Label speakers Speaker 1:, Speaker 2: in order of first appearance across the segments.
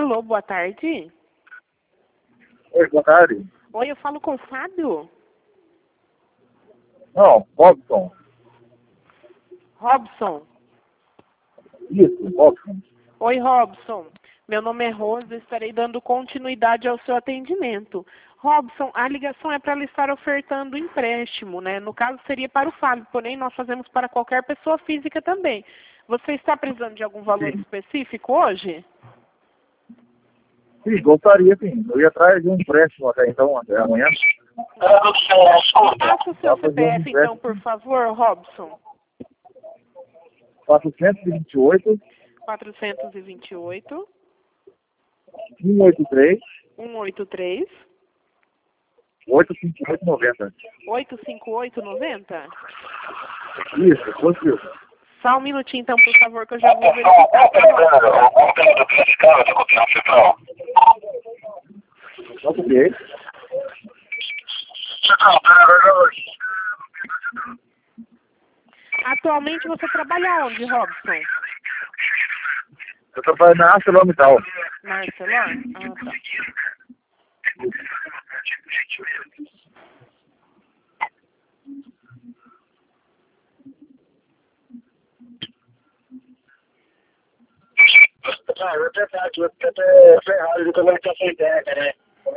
Speaker 1: Alô, boa tarde.
Speaker 2: Oi, boa tarde.
Speaker 1: Oi, eu falo com o Fábio?
Speaker 2: Não, Robson.
Speaker 1: Robson.
Speaker 2: Isso, Robson.
Speaker 1: Oi, Robson. Meu nome é Rosa, estarei dando continuidade ao seu atendimento. Robson, a ligação é para lhe estar ofertando empréstimo, né? No caso seria para o Fábio, porém nós fazemos para qualquer pessoa física também. Você está precisando de algum valor específico hoje?
Speaker 2: Sim, gostaria, sim. Eu ia atrás de um empréstimo até então, até amanhã.
Speaker 1: Passa o seu CPF então, por favor, Robson.
Speaker 2: 428
Speaker 1: 428
Speaker 2: 183
Speaker 1: 183
Speaker 2: 85890.
Speaker 1: 85890?
Speaker 2: Isso, positivo.
Speaker 1: Só um minutinho então, por favor, que eu já vou verificar.
Speaker 2: Ok.
Speaker 1: Atualmente você trabalha onde, Robson?
Speaker 2: Eu trabalho na ArcelorMittal.
Speaker 1: Na Arcelor? Ah, tá.
Speaker 2: Eu até tá aqui, eu até ferrado de comunicação interna, né?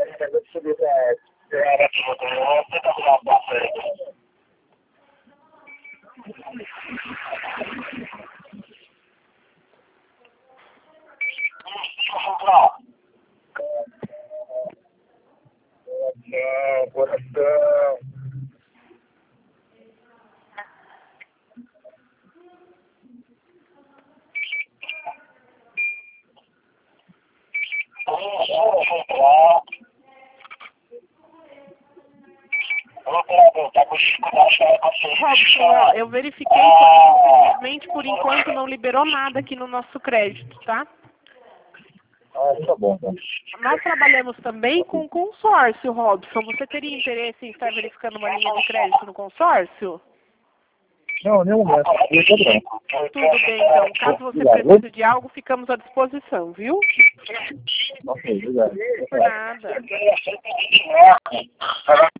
Speaker 2: Coração.
Speaker 1: Robson, ó, eu verifiquei, porém, infelizmente, por enquanto, não liberou nada aqui no nosso crédito, tá?
Speaker 2: Ah, tá bom, então.
Speaker 1: Nós trabalhamos também com consórcio, Robson. Você teria interesse em estar verificando uma linha de crédito no consórcio?
Speaker 2: Não, nenhum momento.
Speaker 1: Tudo bem, então. Caso você precise de algo, ficamos à disposição, viu?
Speaker 2: Ok, obrigado.
Speaker 1: Por nada.